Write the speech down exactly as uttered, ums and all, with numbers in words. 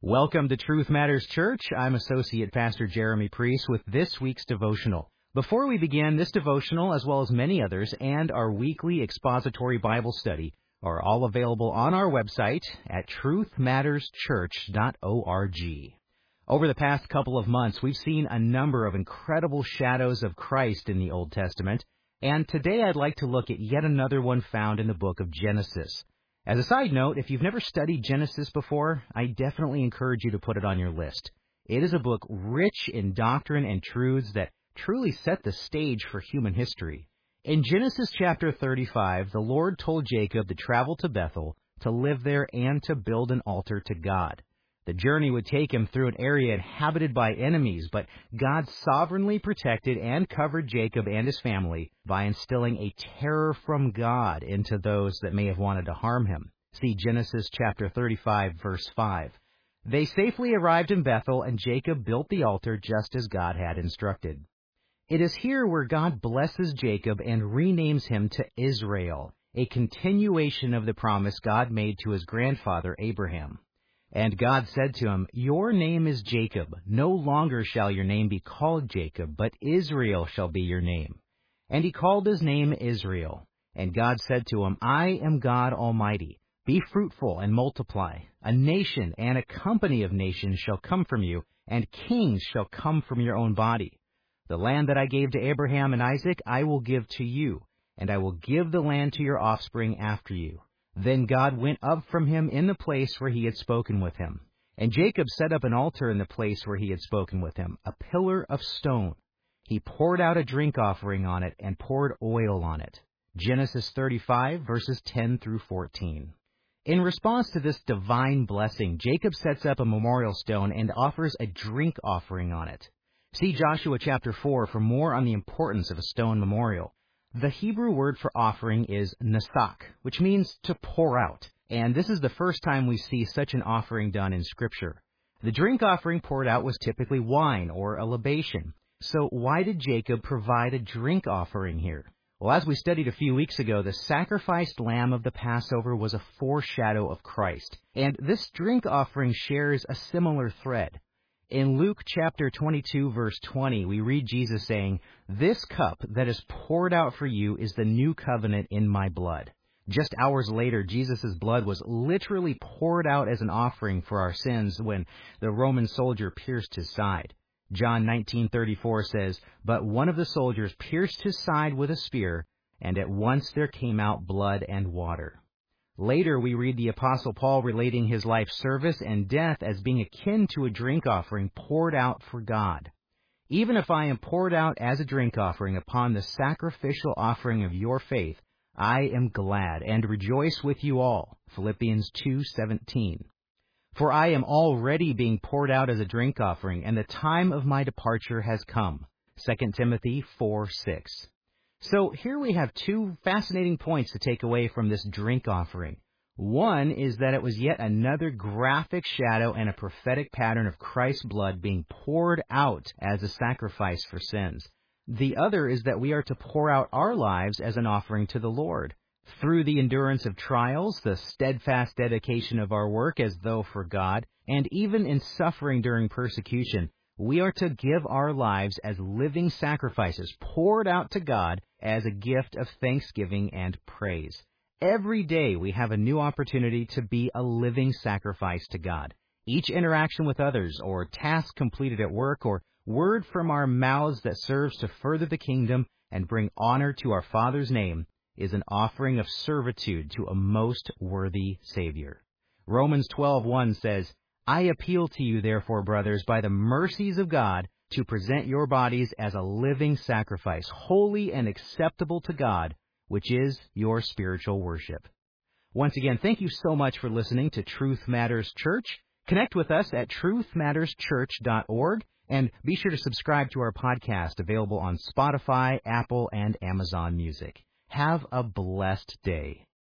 Welcome to Truth Matters Church. I'm Associate Pastor Jeremy Priest with this week's devotional. Before we begin, this devotional, as well as many others, and our weekly expository Bible study are all available on our website at truth matters church dot org. Over the past couple of months, we've seen a number of incredible shadows of Christ in the Old Testament, and today I'd like to look at yet another one found in the book of Genesis. As a side note, if you've never studied Genesis before, I definitely encourage you to put it on your list. It is a book rich in doctrine and truths that truly set the stage for human history. In Genesis chapter thirty-five, the Lord told Jacob to travel to Bethel, to live there, and to build an altar to God. The journey would take him through an area inhabited by enemies, but God sovereignly protected and covered Jacob and his family by instilling a terror from God into those that may have wanted to harm him. See Genesis chapter thirty-five, verse five. They safely arrived in Bethel, and Jacob built the altar just as God had instructed. It is here where God blesses Jacob and renames him to Israel, a continuation of the promise God made to his grandfather Abraham. And God said to him, "Your name is Jacob. No longer shall your name be called Jacob, but Israel shall be your name." And he called his name Israel. And God said to him, "I am God Almighty. Be fruitful and multiply. A nation and a company of nations shall come from you, and kings shall come from your own body. The land that I gave to Abraham and Isaac I will give to you, and I will give the land to your offspring after you." Then God went up from him in the place where he had spoken with him. And Jacob set up an altar in the place where he had spoken with him, a pillar of stone. He poured out a drink offering on it and poured oil on it. Genesis thirty-five, verses ten through fourteen. In response to this divine blessing, Jacob sets up a memorial stone and offers a drink offering on it. See Joshua chapter four for more on the importance of a stone memorial. The Hebrew word for offering is nasak, which means to pour out, and this is the first time we see such an offering done in Scripture. The drink offering poured out was typically wine or a libation. So why did Jacob provide a drink offering here? Well, as we studied a few weeks ago, the sacrificed lamb of the Passover was a foreshadow of Christ, and this drink offering shares a similar thread. In Luke chapter twenty-two, verse twenty, we read Jesus saying, "This cup that is poured out for you is the new covenant in my blood." Just hours later, Jesus' blood was literally poured out as an offering for our sins when the Roman soldier pierced his side. John nineteen thirty-four says, "But one of the soldiers pierced his side with a spear, and at once there came out blood and water." Later, we read the Apostle Paul relating his life's service and death as being akin to a drink offering poured out for God. "Even if I am poured out as a drink offering upon the sacrificial offering of your faith, I am glad and rejoice with you all." Philippians two seventeen. "For I am already being poured out as a drink offering, and the time of my departure has come." Second Timothy four six. So here we have two fascinating points to take away from this drink offering. One is that it was yet another graphic shadow and a prophetic pattern of Christ's blood being poured out as a sacrifice for sins. The other is that we are to pour out our lives as an offering to the Lord. Through the endurance of trials, the steadfast dedication of our work as though for God, and even in suffering during persecution, we are to give our lives as living sacrifices poured out to God as a gift of thanksgiving and praise. Every day we have a new opportunity to be a living sacrifice to God. Each interaction with others, or task completed at work, or word from our mouths that serves to further the kingdom and bring honor to our Father's name is an offering of servitude to a most worthy Savior. Romans twelve one says, "I appeal to you, therefore, brothers, by the mercies of God, to present your bodies as a living sacrifice, holy and acceptable to God, which is your spiritual worship." Once again, thank you so much for listening to Truth Matters Church. Connect with us at truth matters church dot org, and be sure to subscribe to our podcast, available on Spotify, Apple, and Amazon Music. Have a blessed day.